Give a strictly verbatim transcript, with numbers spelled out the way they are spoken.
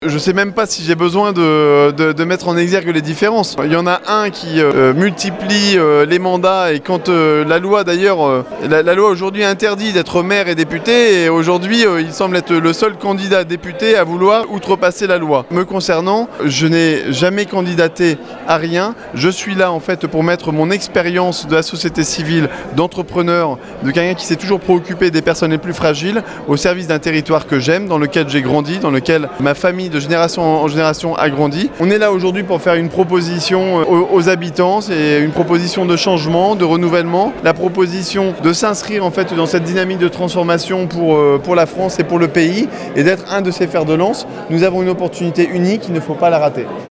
Je sais même pas si j'ai besoin de, de, de mettre en exergue les différences. Il y en a un qui euh, multiplie euh, les mandats et quand euh, la loi d'ailleurs, euh, la, la loi aujourd'hui interdit d'être maire et député et aujourd'hui euh, il semble être le seul candidat député à vouloir outrepasser la loi. Me concernant, je n'ai jamais candidaté à rien. Je suis là en fait pour mettre mon expérience de la société civile, d'entrepreneur, de quelqu'un qui s'est toujours préoccupé des personnes les plus fragiles au service d'un territoire que j'aime, dans lequel j'ai grandi, dans lequel ma famille de génération en génération a grandi. On est là aujourd'hui pour faire une proposition aux, aux habitants, c'est une proposition de changement, de renouvellement, la proposition de s'inscrire en fait dans cette dynamique de transformation pour, pour la France et pour le pays et d'être un de ces fers de lance. Nous avons une opportunité unique, il ne faut pas la rater.